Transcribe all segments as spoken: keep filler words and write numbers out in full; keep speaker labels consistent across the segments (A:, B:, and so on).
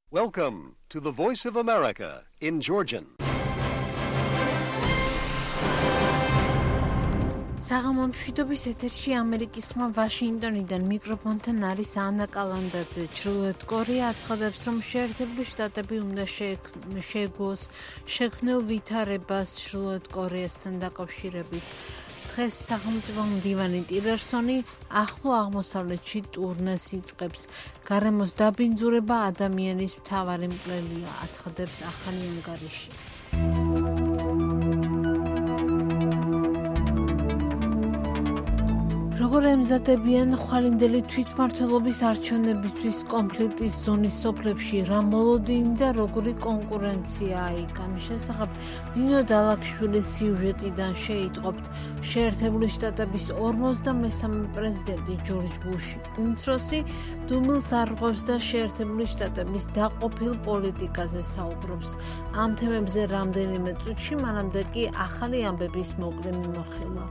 A: Welcome to the Voice of America in Georgian.
B: საღამო მშვიდობის ეთერში ამერიკისმა ვაშინგტონიდან მიკროფონთან არის ანა კალანდაძე. ჩრდილოეთ კორეა აცხადებს, რომ შეერთებული შტატები უნდა შეეგუოს შექმნილ ვითარებას ჩრდილოეთ კორეასთან დაკავშირებით. დღეს სახელმწიფო მდივანი ტილერსონი ახლო აღმოსავლეთში ტურნეს იწყებს. გარემოს დაბინძურება ადამიანის მთავარი მკვლელია, აცხადებს ახალი ანგარიში. როგორ ემზადებიან ხვალინდელი თვითმმართველობის არჩევნებისთვის კონფლიქტის ზონის სოფლებში, რა მოლოდინი და როგორი კონკურენციაა იქ? ამის შესახებ ნინო დალაქშვილის სიუჟეტიდან შეიტყობთ. შეერთებული შტატების ორმოცდამესამე პრეზიდენტი ჯორჯ ბუში უმცროსი დუმილს არღვევს და შეერთებული შტატების დაყოფილ პოლიტიკაზე საუბრობს. ამ თემებზე რამდენიმე წუთში, მანამდე კი ახალი ამბების მოკლე მიმოხილვა.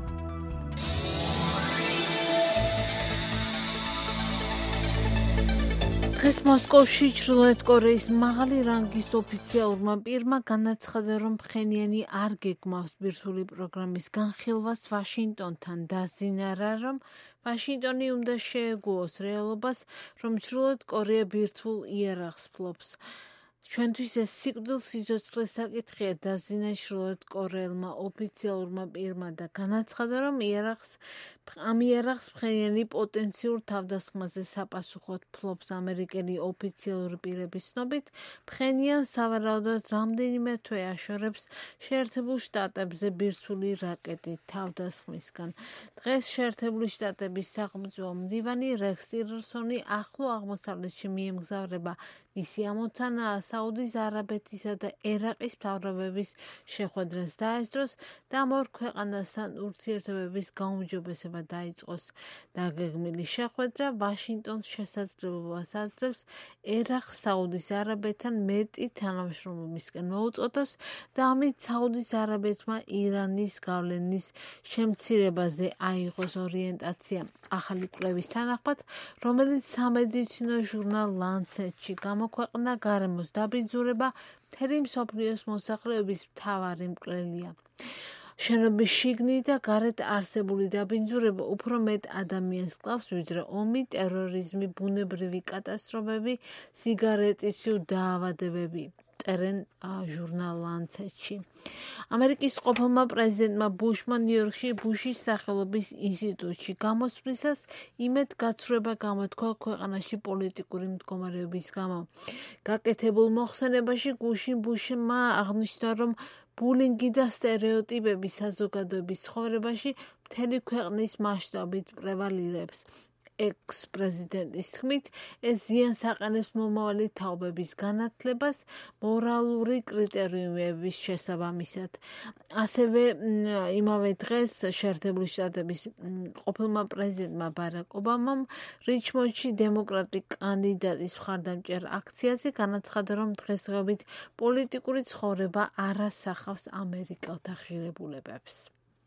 B: დღეს მოსკოვში ჩრდილოეთ კორეის მაღალი რანგის ოფიციალურმა პირმა განაცხადა, რომ ფხენიანი არ გეგმავს ბირთვული პროგრამის განხილვას ვაშინგტონთან. დაზინარა, რომ ვაშინგტონი უნდა შეეგუოს რეალობას, რომ ჩრდილოეთ კორეა ბირთვულ იარაღს ფლობს. ჩვენთვის ეს სიკვდილ სიცოცხლის საკითხია, დაზინა ჩრდილოეთ კორეელმა ოფიციალურმა პირმა და განაცხადა, რომ იარაღს ამ იარაღს ფხენიანი პოტენციურ თავდასხმაზე საპასუხოდ ფლობს. ამერიკელი ოფიციალური პირების ცნობით, ფხენიანს სავარაუდოდ რამდენიმე თვე აშორებს შეერთებულ შტატებზე ბირთვული რაკეტით თავდასხმისგან. დღეს შეერთებული შტატების სახელმწიფო მდივანი რექს ტილერსონი ახლო აღმოსავლეთში მიემგზავრება მისი ამოცანაა საუდის არაბეთისა და ერაყის მთავრობების შეხვედრას დაესწროს და ამ ორ ქვეყანასთან ურთიერთობების გაუმჯობესება დაიწყოს. დაგეგმილი შეხვედრა ვაშინგტონს შესაძლებლობას აძლევს ერაყს საუდის არაბეთთან მეტი თანამშრომლობისკენ მოუწოდოს და ამით საუდის არაბეთმა ირანის გავლენის შემცირებაზე აიღოს ორიენტაცია. ახალი კვლევის თანახმად, რომელიც სამედიცინო ჟურნალ ლანცეტში გამოქვეყნდა, გარემოს დაბინძურება მთელი მსოფლიოს მოსახლეობის მთავარი მკვლელია. შენობის შიგნით და გარეთ არსებული დაბინძურება უფრო მეტ ადამიანს კლავს, ვიდრე ომი, ტერორიზმი, ბუნებრივი კატასტროფები, სიგარეტისეულ დაავადებები. წერენ ჟურნალ ლანცეტში. ამერიკის ყოფილმა პრეზიდენტმა ბუშმა ნიუ-იორკში ბუშის სახელობის ინსტიტუტში გამოსვლისას იმედგაცრუება გამოთქვა ქვეყანაში პოლიტიკური მდგომარეობის გამო. გაკეთებულ მოხსენებაში გუშინ ბუშმა აღნიშნა, რომ ბულინგი და სტერეოტიპები საზოგადოების ცხოვრებაში მთელი ქვეყნის მასშტაბით პრევალირებს. ექს-პრეზიდენტის თქმით, ეს ზიანს აყენებს მომავალი თაობების განათლებას მორალური კრიტერიუმების შესაბამისად. ასევე იმავე დღეს შეერთებული შტატების ყოფილმა პრეზიდენტმა ბარაკ ობამამ რიჩმონდში დემოკრატი კანდიდატის მხარდამჭერ აქციაზე განაცხადა, რომ დღესდღეობით პოლიტიკური ცხოვრება არ ასახავს ამერიკელთა ღირებულებებს.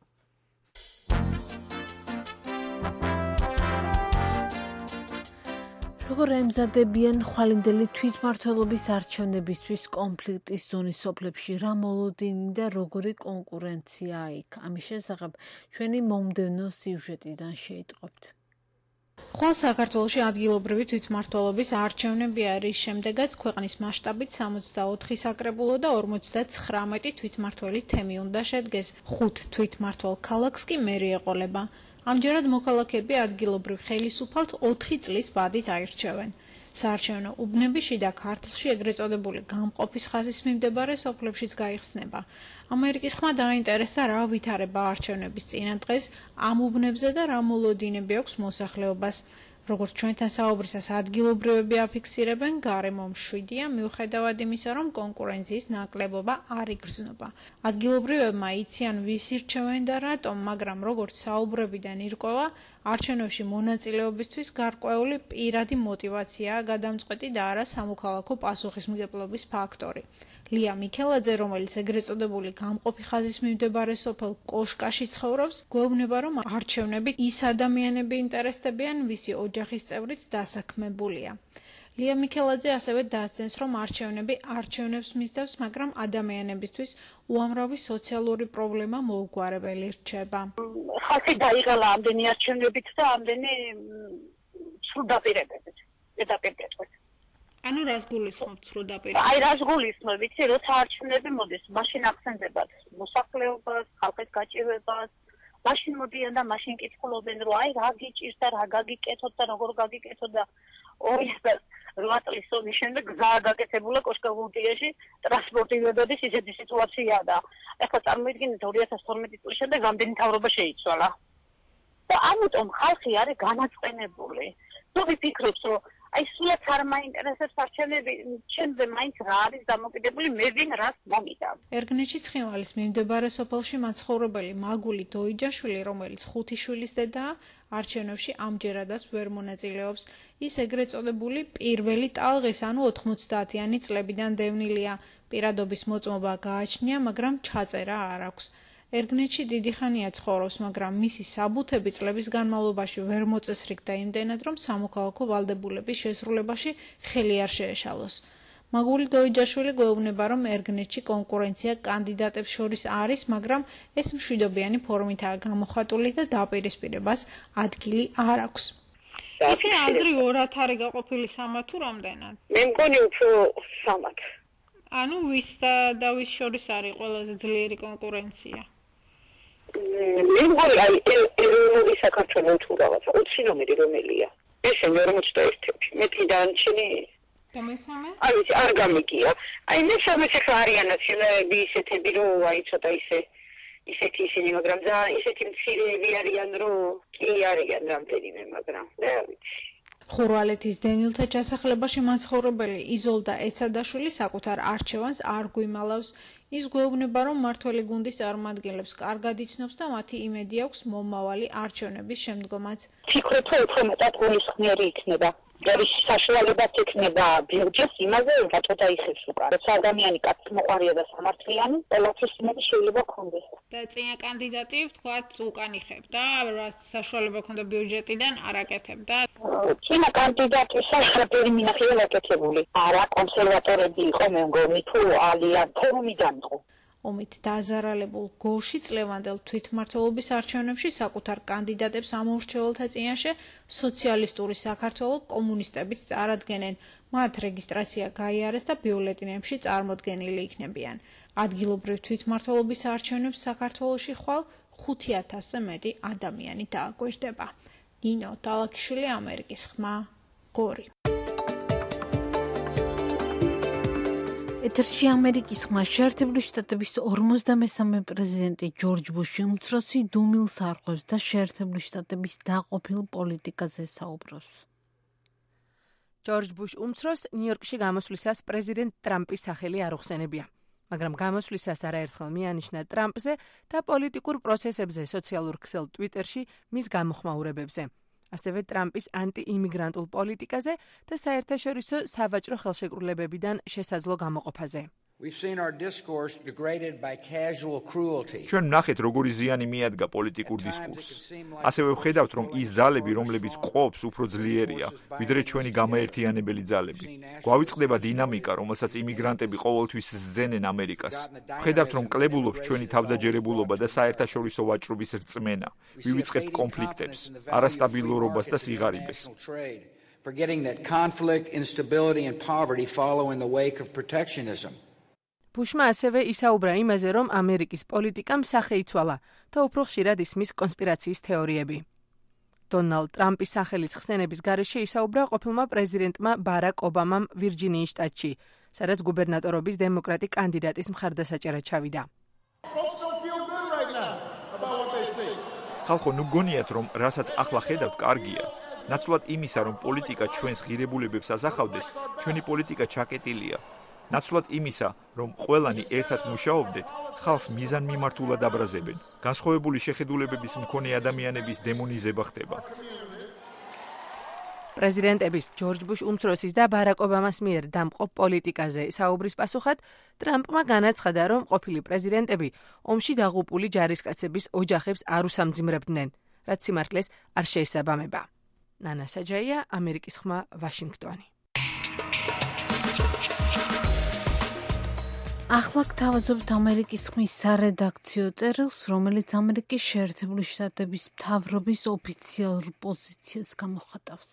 B: როგორ ემზადებიან ხვალინდელი თვითმმართველობის არჩევნებისთვის კონფლიქტის ზონის სოფლებში, რა მოლოდინი და როგორი კონკურენციაა იქ? ამის შესახებ ჩვენი მომდევნო სიუჟეტიდან შეიტყობთ.
C: ხვალ საქართველოში ადგილობრივი თვითმმართველობის არჩევნები არის, შემდეგაც ქვეყნის მასშტაბით სამოცდაოთხი საკრებულო და ორმოცდაცხრამეტი თვითმმართველი თემი უნდა შედგეს. ხუთ თვითმმართველ ქალაქს კი მერი ეყოლება. ამჯერად მოქალაქეები ადგილობრივ ხელისუფალთ ოთხი წლის ვადით აირჩევენ. საარჩევნო უბნები შიდა ქართლში ეგრეთ წოდებული გამყოფის ხაზის მიმდებარე სოფლებშიც გაიხსნება. ამერიკის ხმა დაინტერესდა, რა ვითარება არჩევნების წინადღეს ამ უბნებზე და რა მოლოდინები აქვს მოსახლეობას. როგორც ჩვენთან საუბრისას ადგილობრივები აფიქსირებენ, გარემო მშვიდია, მიუხედავად იმისა, რომ კონკურენციის ნაკლებობა არ იგრძნობა. ადგილობრივებმა იციან, ვის ირჩევენ და რატომ, მაგრამ როგორც საუბრებიდან ირკვევა, არჩევნებში მონაწილეობისთვის გარკვეული პირადი მოტივაციაა გადამწყვეტი და არა სამოქალაქო პასუხისმგებლობის ფაქტორი. ლია მიქელაძე, რომელიც ეგრეთ წოდებული გამყოფი ხაზის მიმდებარე სოფელ კოშკაში ცხოვრობს, გვეუბნება, რომ არჩევნებით ის ადამიანები ინტერესდებიან, ვისი ოჯახის წევრიც დასაქმებულია. ლია მიქელაძე ასევე დასძენს, რომ არჩევნები არჩევნებს მისდევს, მაგრამ ადამიანებისთვის უამრავი სოციალური პრობლემა მოუგვარებელი რჩება.
D: ხალხი დაიღალა ამდენი არჩევნებით და ამდენი სრულდაპირებებით, დაპირებებით.
C: ანუ რას გულისხმობთ სრულდაპირებებით?
D: აი რას გულისხმობ, ვიცი, როცა არჩევნები მოდის, მაშინ ახსენდებათ მოსახლეობას, ხალხის გაჭირვებას, მაშინ მოდიან და მაშინ კითხულობენ, რომ აი რა გიჭირს და რა გაგიკეთოთ და როგორ გაგიკეთოთ და ორი ათას რვა წლის ომის შემდეგ გზა გაკეთებულა კოშკაგუნდიაში ტრანსპორტი ვებოდის ისეთი სიტუაციაა და ეხლა წარმოიდგინეთ ორი ათას თორმეტი წლის შემდეგ რამდენი მთავრობა შეიცვალა და ამიტომ ხალხი არის განაწყენებული. თუ ვიფიქრობთ, რომ აი სულაც არ მაინტერესებს არჩევნები, ჩემზე მაინც რა არის დამოკიდებული, მე ვინ რას მომიტან.
C: ერგნეში ცხინვალის მიმდებარე სოფელში მაცხოვრებელი მაგული დოიჯაშვილი, რომელიც ხუთი შვილის დედაა, არჩევნებში ამჯერადაც ვერ მონაწილეობს. ის ეგრეთ წოდებული პირველი ტალღის, ანუ ოთხმოცდაათიანი წლებიდან დევნილია. პირადობის მოწმობა გააჩნია, მაგრამ ჩაწერა არ აქვს. ერგნეთში დიდი ხანია ცხოვრობს, მაგრამ მისი საბუთები წლების განმავლობაში ვერ მოწესრიგდა იმდენად, რომ სამოქალაქო ვალდებულების შესრულებაში ხელი არ შეეშალოს. მაგული დოიჯაშვილი გვეუბნება, რომ ერგნეთში კონკურენცია კანდიდატებს შორის არის, მაგრამ ეს მშვიდობიანი ფორმითაა გამოხატული და დაპირისპირებას ადგილი არ აქვს. იცი აზრი ორ-ათი გაყოფილი სამად თუ რამდენად?
D: მე მგონი უფრო სამად.
C: ანუ ვის და ვის შორის არის ყველაზე ძლიერი კონკურენცია?
D: მე მგონი აი ეროვნული საქართველოს თუ რაღაცა ოცი ნომერი რომელია? ესენი ორმოცდაერთი. მეტი დანჩენი
C: და მესამე?
D: აი არ გამიგია. აი მესამე ხა არიან ნაციონალები ისეთები, რომ აი ცოტა ისე ისეთი ისინი, მაგრამ ძალიან ისეთი მცირეები არიან, რომ კი არიან რამდენიმე, მაგრამ მე არ ვიცი.
C: ხურვალეთის დენილთა ჩასახლებაში მაცხოვრებელი იზოლდა ეცადაშვილი საკუთარ არჩევანს არ გვიმალავს. ის გვეუბნება, რომ მმართველი გუნდის წარმომადგენლებს კარგად იცნობს და მათი იმედი აქვს მომავალი არჩევნების შემდგომაც.
D: ფიქრობ, რომ უფრო მეტად გულისხმიერი იქნება. არის საშუალებაც იქნება ბიუჯეტს იმაზე, რატო დაიხეს უკან. როცა ადამიანი კაცი მოყარია და სამართლიანი, ყველაფრის იმედი შეიძლება ქონდეს.
C: და წინა კანდიდატი ვთქვათ უკან იხებ და რა საშუალება ქონდა ბიუჯეტიდან არ აკეთებდა.
D: წინა კანდიდატი საერთოდ მინახია აკეთებული. არა კონსერვატორები იყო, მე მგონი, თუ ალიან ფორუმიდან იყო.
C: ომით დაზარალებულ გორში წლევანდელ თვითმმართველობის არჩევნებში საკუთარ კანდიდატებს ამორჩეველთა წინაშე სოციალისტური საქართველოს კომუნისტებიც წარადგენენ. მათ რეგისტრაცია გაიარეს და ბიულეტენებში წარმოდგენილი იქნებიან. ადგილობრივ თვითმმართველობის არჩევნებს საქართველოში ხვალ ხუთი ათასზე მეტი ადამიანი დააკვირდება. ნინო დალაქიშვილი, ამერიკის ხმა, გორი.
B: ეთერში ამერიკის ხმა. შეერთებული შტატების ორმოცდამესამე პრეზიდენტი ჯორჯ ბუში უმცროსი დუმილს არღვევს და შეერთებული შტატების დაყოფილ პოლიტიკაზე საუბრობს.
E: ჯორჯ ბუში უმცროს ნიუ-იორკში გამოსვლისას პრეზიდენტ ტრამპის სახელი არ უხსენებია, მაგრამ გამოსვლისას არაერთხელ მიანიშნა ტრამპზე და პოლიტიკურ პროცესებზე სოციალურ ქსელ ტვიტერში მის გამოხმაურებებზე. ასევე ტრამპის ანტიიმიგრანტულ პოლიტიკაზე და საერთაშორისო სავაჭრო ხელშეკრულებებიდან შესაძლო გამოყოფაზე.
F: ჩვენ ვნახეთ, როგორი ზიანი მიადგა პოლიტიკურ დისკურსს. ასევე ვხედავთ, რომ ის ძალები, რომლებიც ყოფს, უფრო ძლიერია, ვიდრე ჩვენი გამაერთიანებელი ძალები. გვავიწყდება დინამიკა, რომელსაც იმიგრანტები ყოველთვის სძენენ ამერიკას. ვხედავთ, რომ კლებულობს ჩვენი თავდაჯერებულობა და საერთაშორისო ვაჭრობის რწმენა. ვივიწყებთ კონფლიქტებს, არასტაბილურობას და სიღარიბეს.
G: Forgetting that conflict, instability and poverty follow in the wake of protectionism.
E: ბუშმა ასევე ისაუბრა იმაზე, რომ ამერიკის პოლიტიკამ სახე იცვალა და უფრო ხშირად ისმის კონსპირაციის თეორიები. დონალდ ტრამპის სახელის ხსენების გარეშე ისაუბრა ყოფილმა პრეზიდენტმა ბარაკ ობამამ ვირჯინიის შტატში, სადაც გუბერნატორობის დემოკრატი კანდიდატის მხარდასაჭერად ჩავიდა.
F: ხალხო, ნუ გონიათ, რომ რასაც ახლა ხედავთ, კარგია. ნაცვლად იმისა, რომ პოლიტიკა ჩვენს ღირებულებებს ასახავდეს, ჩვენი პოლიტიკა ჩაკეტილია. ნაცვლად იმისა, რომ ყველანი ერთად მუშაობდეთ, ხალხს მიზანმიმართულად აბრაზებენ. განსხვავებული შეხედულებების მქონე ადამიანების დემონიზება ხდება.
E: პრეზიდენტების ჯორჯ ბუში უმცროსის და ბარაკ ობამას მიერ დამყობ პოლიტიკაზე საუბრის პასუხად ტრამპმა განაცხადა, რომ ყოფილი პრეზიდენტები ომში დაღუპული ჯარისკაცების ოჯახებს არ უსამძიმრებდნენ, რაც სიმართლეს არ შეესაბამება. ნანა საჯაია, ამერიკის ხმა, ვაშინგტონი.
B: ახლა გთავაზობთ ამერიკის ხმის სარედაქციო წერილს, რომელიც ამერიკის შეერთებული შტატების მთავრობის ოფიციალურ პოზიციას გამოხატავს.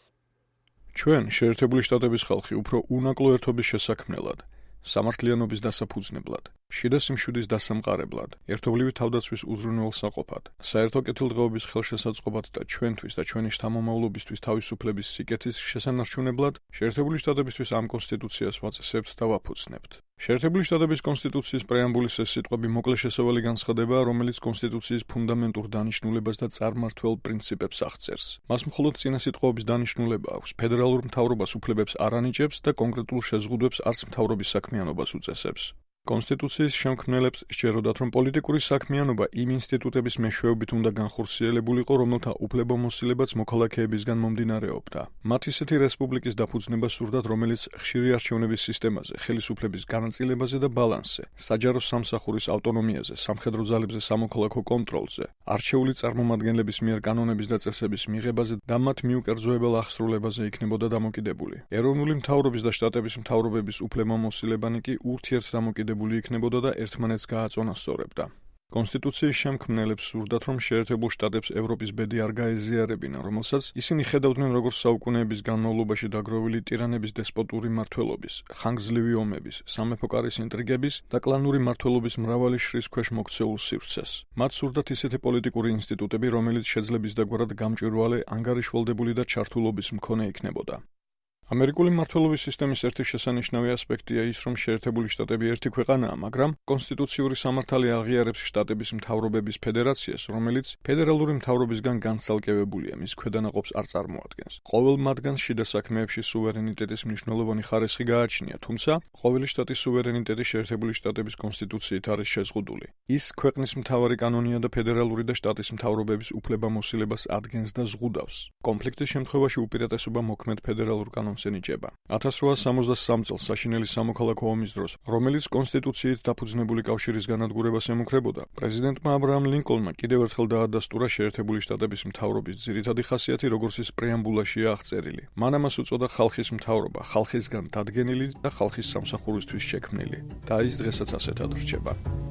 H: ჩვენ, შეერთებული შტატების ხალხი, უფრო უნაკლო ერთობის შესაქმნელად, სამართლიანობის დასაფუძნებლად, შიდა სიმშვიდის დასამყარებლად, ერთობლივი თავდაცვის უზრუნველსაყოფად, საერთო კეთილდღეობის ხელშესაწყობად და ჩვენთვის და ჩვენი შთამომავლობისთვის თავისუფლების სიკეთის შესანარჩუნებლად, შეერთებული შტატებისთვის ამ კონსტიტუციას ვაწესებთ და ვაფუძნებთ. შეერთებული შტატების კონსტიტუციის პრეამბულის ეს სიტყვები მოკლე შესავალი განცხადებაა, რომელიც კონსტიტუციის ფუნდამენტურ დანიშნულებას და წარმმართველ პრინციპებს აღწერს. მას მხოლოდ წინასიტყვაობის დანიშნულება აქვს, ფედერალურ მთავრობას უფლებებს არ ანიჭებს და კონკრეტულ შეზღუდვებს არც მთავრობის საქმიანობას უწესებს. კონსტიტუციის შემქმნელებს სჯეროდათ, რომ პოლიტიკური საქმიანობა იმ ინსტიტუტების მეშვეობით უნდა განხორციელებულიყო, რომელთა უფლებამოსილებაც მოქალაქეებისგან მომდინარეობდა. მათ ისეთი რესპუბლიკის დაფუძნება სურდათ, რომელიც ხშირი არჩევნების სისტემაზე, ხელისუფლების განაწილებაზე და ბალანსზე, საჯარო სამსახურის ავტონომიაზე, სამხედრო ძალებზე სამოქალაქო კონტროლზე, არჩეული წარმომადგენლების მიერ კანონების და წესების მიღებაზე და მათ მიუკერძოებელ აღსრულებაზე იქნებოდა დამოკიდებული. ეროვნული მთავრობის და შტატების მთავრობების უფლებამოსილებანი კი ურთიერთდამოკიდებული იქნებოდა და ერთმანეთს გააწონასწორებდა. კონსტიტუციის შემქმნელებს სურდათ, რომ შეერთებულ შტატებს ევროპის ბედი არ გაეზიარებინა, რომელსაც ისინი ხედავდნენ როგორც საუკუნეების განმავლობაში დაგროვილი ტირანების დესპოტური მმართველობის, ხანგრძლივი ომების, სამეფო კარის ინტრიგების და კლანური მმართველობის მრავალი შრის ქვეშ მოქცეულ სივრცეს. მათ სურდათ ისეთი პოლიტიკური ინსტიტუტები, რომელიც შეძლების დაგვარად გამჭვირვალე, ანგარიშვალდებული და ჩართულობის მქონე იქნებოდა. ამერიკული მმართველობის სისტემის ერთი შესანიშნავი ასპექტია ის, რომ შეერთებული შტატები ერთი ქვეყანაა, მაგრამ კონსტიტუციური სამართალი აღიარებს შტატების მთავრობების ფედერაციას, რომელიც ფედერალური მთავრობისგან განცალკევებულია, მის ქვედანაყოფს არ წარმოადგენს. ყოველ მათგანს შიდა საქმეებში სუვერენიტეტის მნიშვნელოვანი ხარისხი გააჩნია, თუმცა ყოველი შტატის სუვერენიტეტი შეერთებული შტატების კონსტიტუციით არის შეზღუდული. ის ქვეყნის მთავარი კანონია და ფედერალური და შტატის მთავრობების უფლებამოსილებას ადგენს და ზღუდავს. კონფლიქტის შემთხვევაში უპირატესობა მოქმედ ფედერალურ კანონს ენიჭება. ათას რვაასა სამოცდასამ წელს საშინელი სამოქალაქო ომის დროს, რომელიც კონსტიტუციით დაფუძნებული კავშირის განადგურებას ემუქრებოდა, პრეზიდენტმა აბრაამ ლინკოლნმა კიდევ ერთხელ დაადასტურა შეერთებული შტატების მთავრობის ძირითადი ხასიათი, როგორც ის პრეამბულაშია აღწერილი. მან ამას უწოდა ხალხის მთავრობა, ხალხისგან დადგენილი და ხალხის სამსახურისთვის შექმნილი. და ის დღესაც ასეთად რჩება.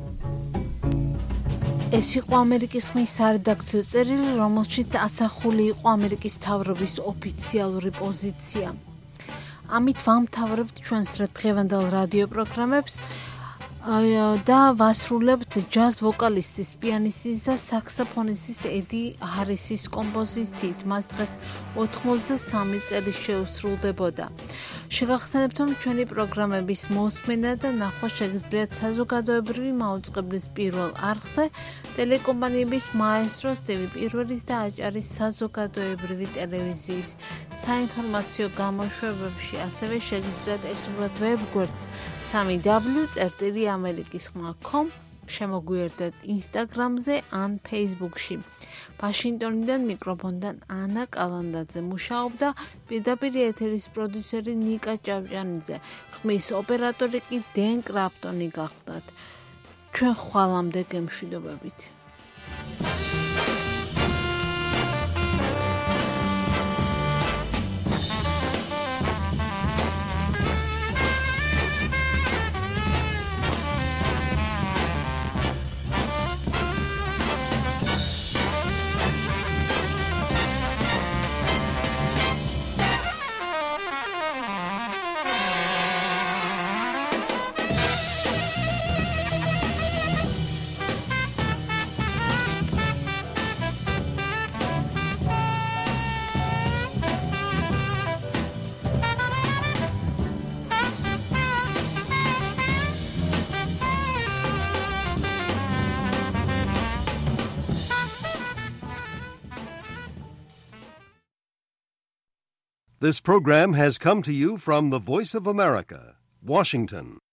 B: ეს იყო ამერიკის ხმის სარედაქციო წერილი, რომელშიც ასახული იყო ამერიკის მთავრობის ოფიციალური პოზიცია. ამით ვამთავრებთ ჩვენს დღევანდელ რადიო პროგრამებს და ვასრულებთ ჯაზ ვოკალისტის, პიანისტის და საქსოფონისტის ედი ჰარისის კომპოზიციით. მას დღეს ოთხმოცდასამი წელი შეუსრულდებოდა. შეგახსენებთ, რომ ჩვენი პროგრამების მოსმენა და ნახვა შეგიძლიათ საზოგადოებრივი მაუწყებლის პირველ არხზე, ტელეკომპანიების მაესტროს, ტივი პირველის და აჭარის საზოგადოებრივი ტელევიზიის საინფორმაციო გამოშვებებში, ასევე შეგიძლიათ ესურვათ ვებგვერდს სამი დაბლიუ წერტილი ამერიკის ხმა 닷 კომ, შემოგვიერთდეთ ინსტაგრამზე ან ფეისბუქში. ვაშინგტონიდან მიკროფონთან ანა კალანდაძე მუშაობდა, პირდაპირ ეთერის პროდიუსერი ნიკა ჭავჭანიძე, ხმის ოპერატორი კი დენ კრაპტონი გახლდათ. ჩვენ ხვალამდე გემშვიდობებით.
A: This program has come to you from the Voice of America, Washington.